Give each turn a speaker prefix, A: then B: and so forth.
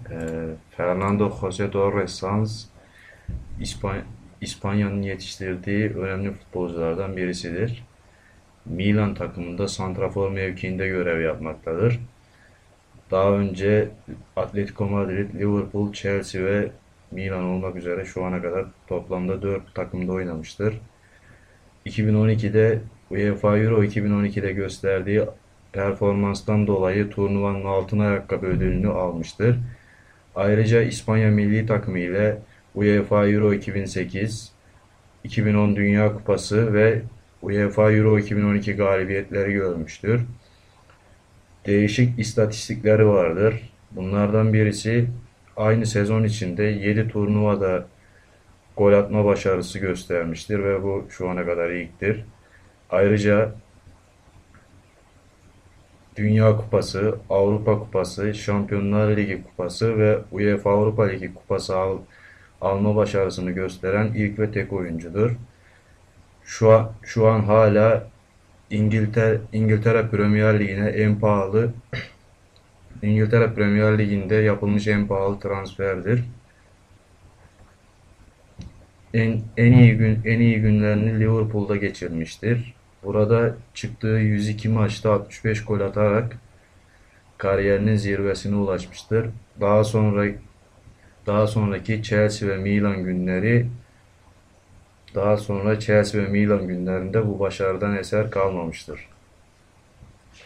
A: Fernando José Torres Sanz İspan- İspanya'nın yetiştirdiği önemli futbolculardan birisidir. Milan takımında santrafor mevkiinde görev yapmaktadır. Daha önce Atletico Madrid, Liverpool, Chelsea ve Milan olmak üzere şu ana kadar toplamda 4 takımda oynamıştır. 2012'de UEFA Euro 2012'de gösterdiği performanstan dolayı turnuvanın altın ayakkabı ödülünü almıştır. Ayrıca İspanya milli takımı ile UEFA Euro 2008, 2010 Dünya Kupası ve UEFA Euro 2012 galibiyetleri görmüştür. Değişik istatistikleri vardır. Bunlardan birisi aynı sezon içinde 7 turnuvada gol atma başarısı göstermiştir ve bu şu ana kadar ilktir. Ayrıca Dünya Kupası, Avrupa Kupası, Şampiyonlar Ligi Kupası ve UEFA Avrupa Ligi Kupası alma başarısını gösteren ilk ve tek oyuncudur. Şu an hala İngiltere Premier Ligi'ne en pahalı İngiltere Premier Ligi'nde yapılmış en pahalı transferdir. En iyi günlerini Liverpool'da geçirmiştir. Burada çıktığı 102 maçta 65 gol atarak kariyerinin zirvesine ulaşmıştır. Daha sonraki Chelsea ve Milan günleri daha sonra Chelsea ve Milan günlerinde bu başarıdan eser kalmamıştır.